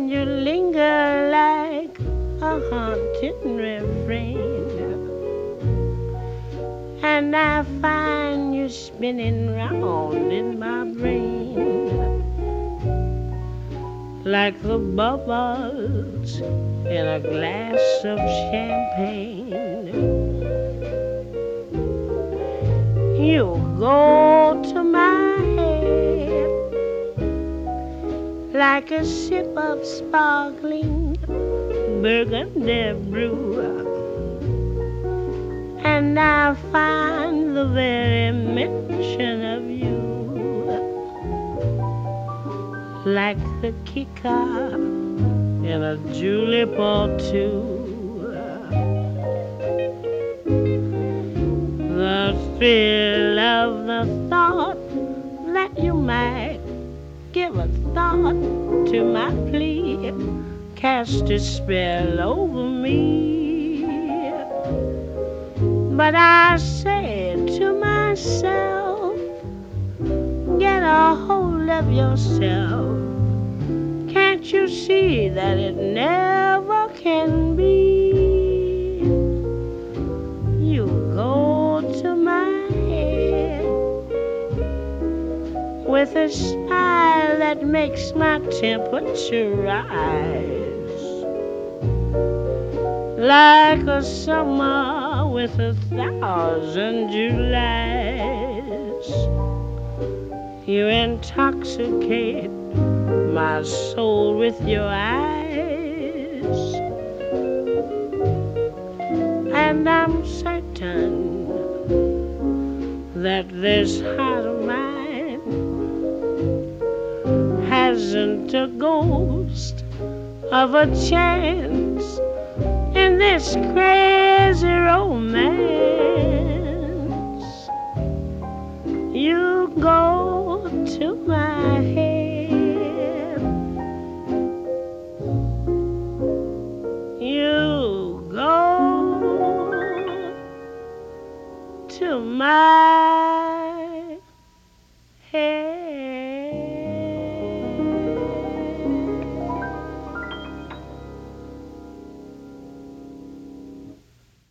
and you linger like a haunting refrain, and I find you spinning round in my brain like the bubbles in a glass of champagne. You go to my head like a sip of sparkling burgundy brew, and I find the very mention of you like the kicker in a julep or two. The thrill of the thought that you might give a thought to my plea cast a spell over me. But I said to myself, get a hold of yourself. Can't you see that it never can be? You go to my head with a smile that makes my temperature rise like a summer with 1,000 Julys. You intoxicate my soul with your eyes, and I'm certain that this heart of mine hasn't a ghost of a chance in this crazy romance. You go to my head, you go to my